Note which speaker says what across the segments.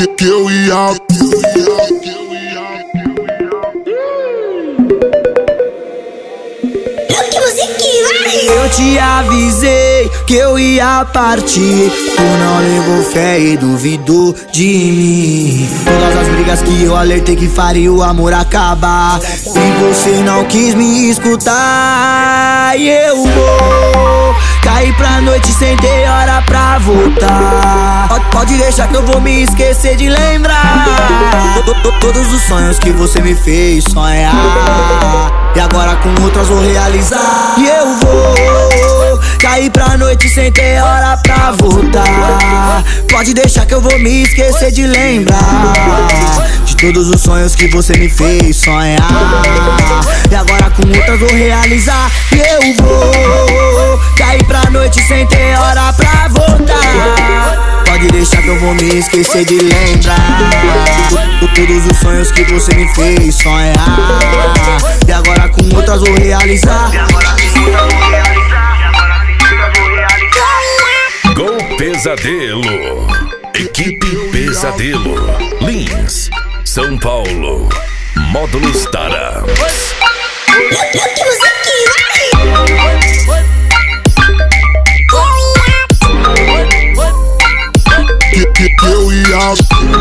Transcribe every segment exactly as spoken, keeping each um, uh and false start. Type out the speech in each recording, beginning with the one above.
Speaker 1: que, que eu ia.
Speaker 2: Eu te avisei que eu ia partir, tu não levou fé e duvidou de mim. Todas as brigas que eu alertei que faria o amor acabar, e você não quis me escutar. E eu vou cair pra noite sem ter hora pra voltar. Pode deixar que eu vou me esquecer de lembrar todos os sonhos que você me fez sonhar, e agora com outras vou realizar. E eu vou cair pra noite sem ter hora pra voltar. Pode deixar que eu vou me esquecer de lembrar de todos os sonhos que você me fez sonhar, e agora com outras vou realizar. E eu vou cair pra noite sem ter hora pra voltar. Pode deixar que eu vou me esquecer de lembrar todos os sonhos que você me fez sonhar, e agora com outras vou realizar.
Speaker 3: Gol Pesadelo, Equipe Pesadelo, Lins, São Paulo, Módulos Tara.
Speaker 1: Que, que, que eu ia.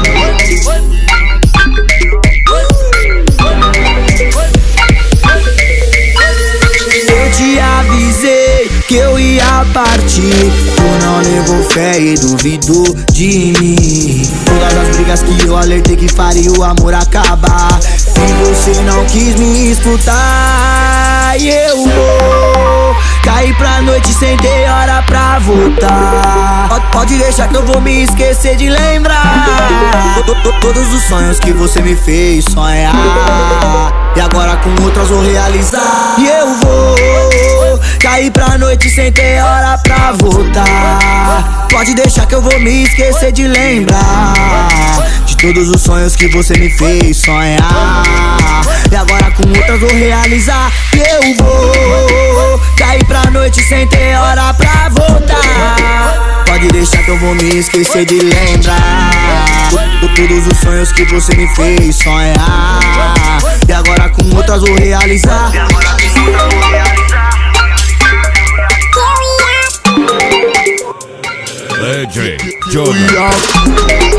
Speaker 2: Eu te avisei que eu ia partir, tu não levou fé e duvidou de mim. Todas as brigas que eu alertei que faria o amor acabar, e você não quis me escutar. E eu vou cair pra noite sem ter hora pra voltar. Pode deixar que eu vou me esquecer de lembrar todos os sonhos que você me fez sonhar, e agora com outras vou realizar. E eu vou cair pra noite sem ter hora pra voltar. Pode deixar que eu vou me esquecer de lembrar de todos os sonhos que você me fez sonhar, e agora com outras vou realizar. E eu vou cair pra noite sem ter hora pra voltar. Pode deixar que eu vou me esquecer de lembrar todos os sonhos que você me fez sonhar, e agora com outras vou realizar.
Speaker 3: Legend Jordan.